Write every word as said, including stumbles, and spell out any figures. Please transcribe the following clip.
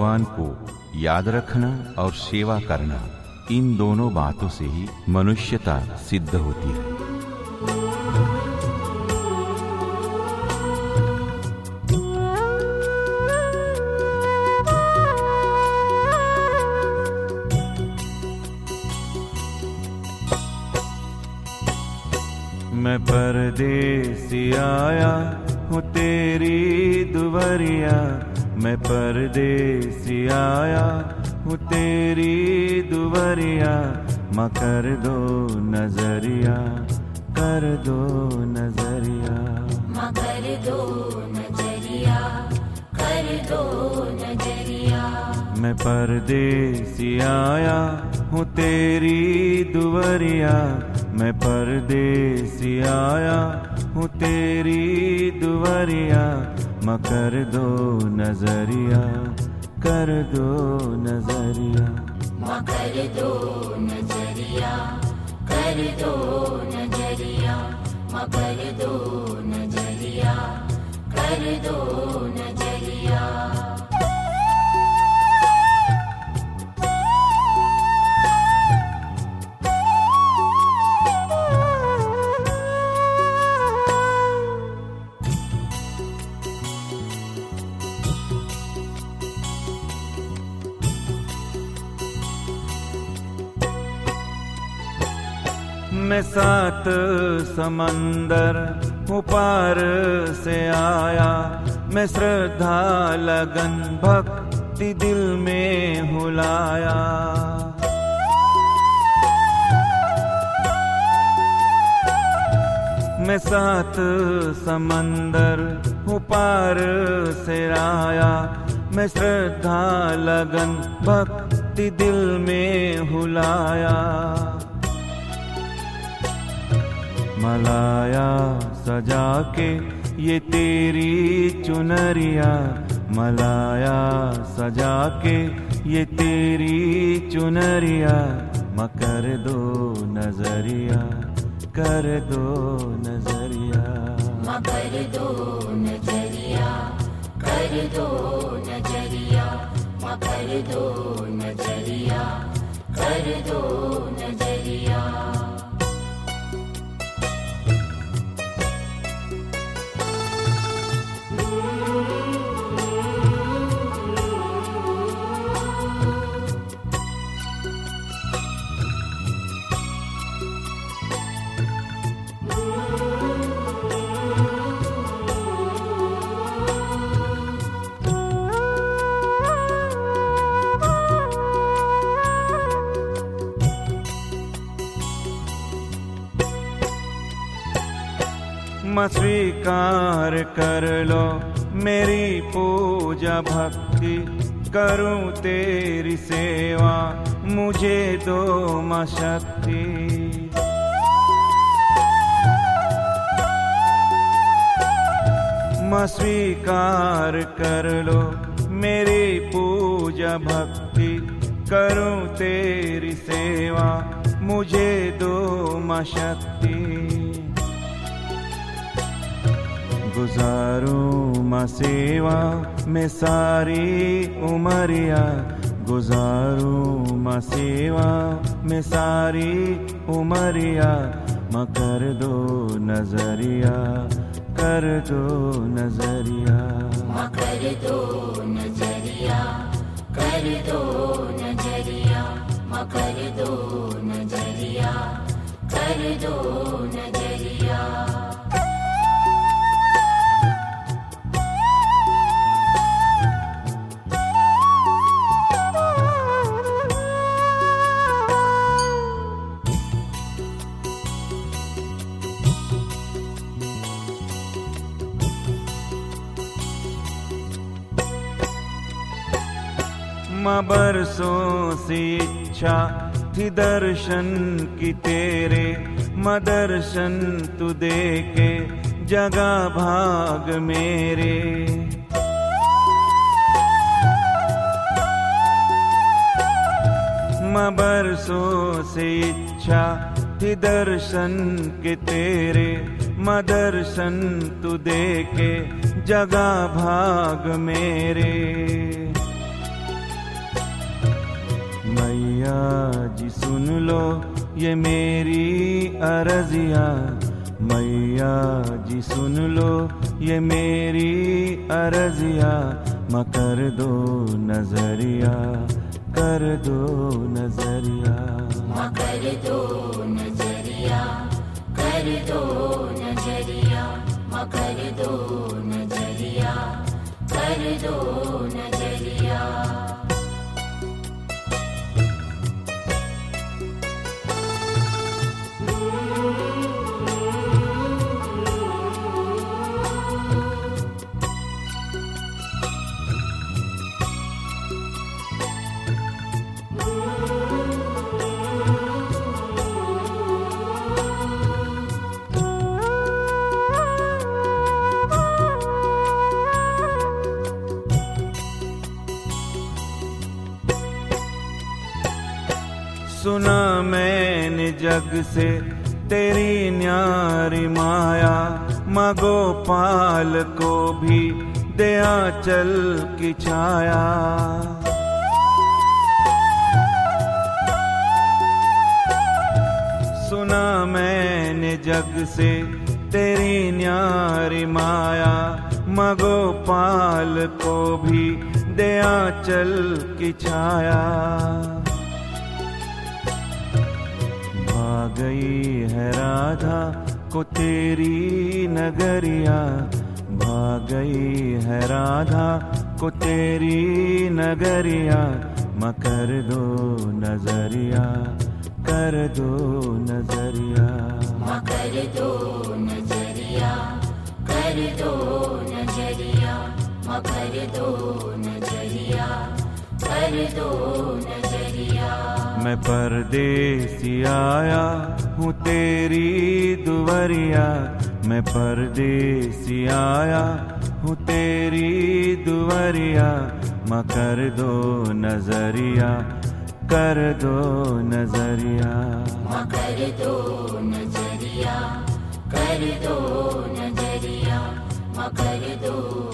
भगवान को याद रखना और सेवा करना, इन दोनों बातों से ही मनुष्यता सिद्ध होती है। मैं परदेसी आया हूँ तेरी दुवरिया, मैं परदेसी आया हूँ तेरी दुवरिया, माँ कर दो नजरिया, कर दो नजरिया, माँ कर दो नजरिया, कर दो नजरिया। मैं परदेसी आया हूँ तेरी दुवरिया, मैं परदेसी आया हूँ तेरी दुवरिया, माँ कर दो नजरिया, कर दो नजरिया, माँ कर दो नजरिया, कर दो नजरिया, माँ कर दो नजरिया, कर दो नजरिया। मैं सात समंदर हूँ पार से आया, मैं श्रद्धा लगन भक्ति दिल में हुलाया। मैं सात समंदर हूँ पार से आया, मैं श्रद्धा लगन भक्ति दिल में हुलाया। मलाया सजा के ये तेरी चुनरिया, मलाया सजा के ये तेरी चुनरिया, माँ कर दो नजरिया, कर दो नजरिया, माँ कर दो नजरिया, कर दो नजरिया, माँ कर दो नजरिया, कर दो नजरिया। माँ स्वीकार कर लो मेरी पूजा भक्ति, करूं तेरी सेवा मुझे दो माँ शक्ति। माँ स्वीकार कर लो मेरी पूजा भक्ति, करूं तेरी सेवा मुझे दो माँ शक्ति। गुजारूं माँ सेवा में सारी उमरिया, गुजारूं माँ सेवा में सारी उमरिया, माँ कर दो नजरिया, कर दो नजरिया, माँ कर दो नजरिया, कर दो नजरिया, माँ कर दो नजरिया, कर दो नजरिया। माँ बरसों से इच्छा थी दर्शन की तेरे, माँ दर्शन तू दे के जगा भाग मेरे। माँ बरसों से इच्छा थी दर्शन के तेरे, माँ दर्शन तू दे के जगा भाग मेरे। मैया जी सुन लो ये मेरी अर्जिया, मैया जी सुन लो ये मेरी अर्जिया, माँ कर दो नजरिया, कर दो नजरिया, माँ कर दो नजरिया, कर दो नजरिया, माँ कर दो नजरिया, कर दो नजरिया। सुना मैंने जग से तेरी न्यारी माया, माँ गोपाल को भी दया चल की छाया। सुना मैंने जग से तेरी न्यारी माया, माँ गोपाल को भी दया चल की छाया। आ गई है राधा को तेरी नगरिया, भाग गई है राधा को तेरी नगरिया, माँ कर दो नजरिया, कर दो नजरिया, माँ कर दो नजरिया, कर दो नजरिया, माँ कर दो नजरिया, कर दो नजरिया। मैं परदेसी आया हूँ तेरी दुवरिया, मैं परदेसी आया हूँ तेरी दुवरिया, माँ कर दो नजरिया, कर दो नजरिया, माँ कर दो नजरिया, कर दो नजरिया, माँ कर दो